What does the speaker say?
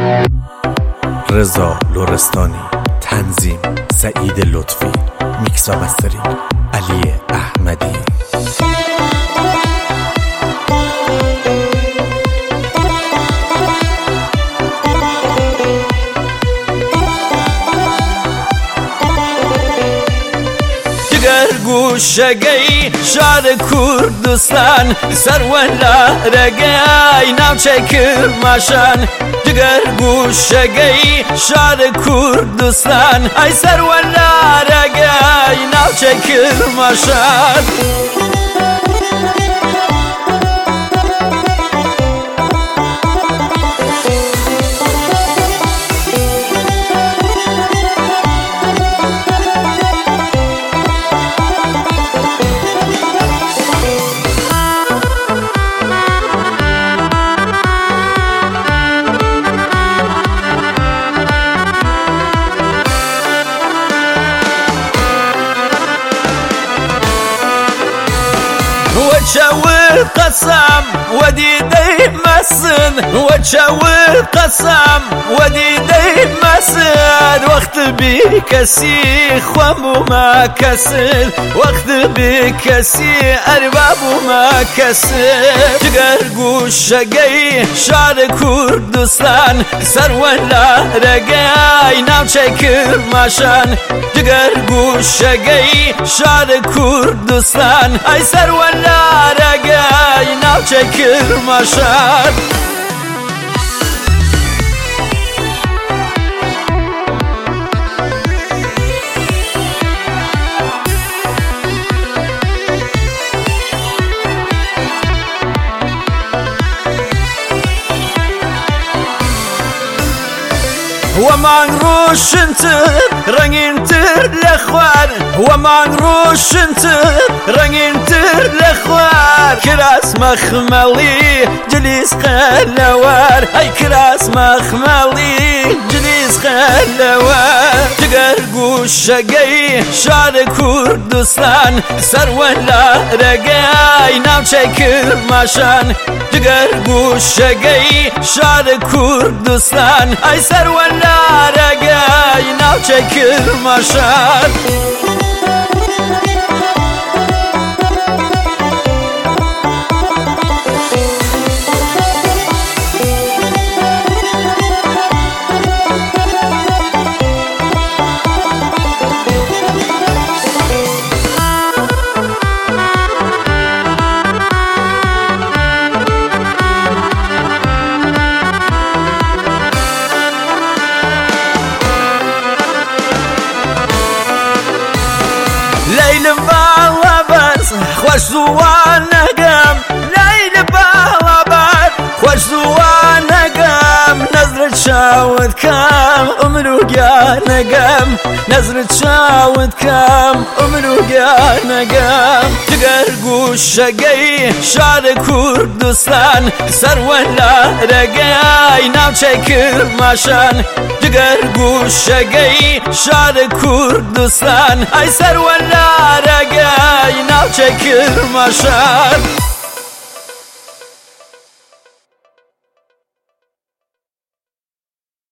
رضا لرستانی، تنظیم سعید لطفی، میکس و مسترینگ علی احمدی. گوشگەی شار کوردستان سەروە لە ڕێگەی ناوچەی کرماشان جگەر گوشگەی شار کوردستان ئەی سەروە لە ڕێگەی ناوچەی کرماشان وجاور قسم وديدي مسن وجاور قسم وديدي مسن وقت بكسي خوام ما كسر وقت بكسي أرباب ما كسر جگر گوشگەی شار کوردستان سەروە لە ڕێگەی ناوچەی کرماشان جگر گوشگەی شار کوردستان ئەی سەروە لە ڕێگەی ناوچەی کرماشان ومان روشنتر رنگینتر لخوار ومان روشنتر رنگینتر لخوار کراس مخملی جلیس قلوار ای کراس مخملی جلیس قلوار جگر گوشگەی شار کوردستان سەروە لە ڕێگەی ناوچەی کرماشان جگر گوشگەی شار کوردستان ئەی سەروە لە ڕێگەی ناوچەی کرماشان ليل بالابر خوش زوانقم ليل بالابر خوش زوانقم نظرة شاود كام أمروقانقم نظرة شاود كام أمروقانقم جگر گوشگەی شار کوردستان سەروە لە ڕێگەی ناوچەی کرماشان جگر گوشگەی شار کوردستان ئەی سەروە لە ڕێگەی ناوچەی کرماشان